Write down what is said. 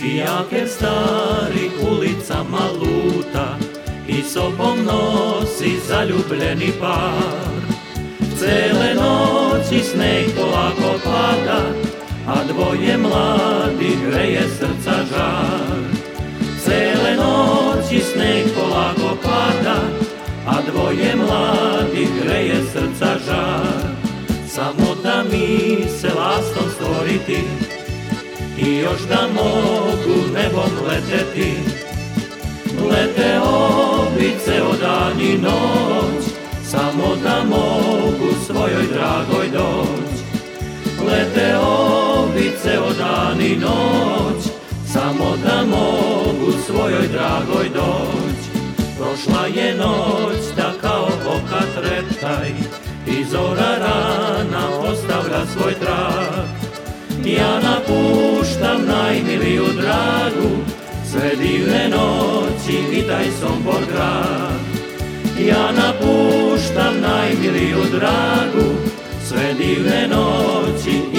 Fijaker stari ulicama luta i sobom nosi zaljubljeni par. Cele noći sneg polako pada, a dvoje mladih greje srca žar. Cele noći sneg polako pada, a dvoje mladih greje srca žar. Samo da mi se lastom stvoriti i još da mogu nebom leteti. Leteo bi ceo dan i noć, samo da mogu svojoj dragoj doć. Leteo bi ceo dan i noć, samo da mogu svojoj dragoj doć. Prošla je noć da kao oka treptaj i zora rana ostavlja svoj trag. Ja napuštam najmiliju dragu, sve divne noći i taj Sombor grad. Ja napuštam najmiliju dragu, sve divne noći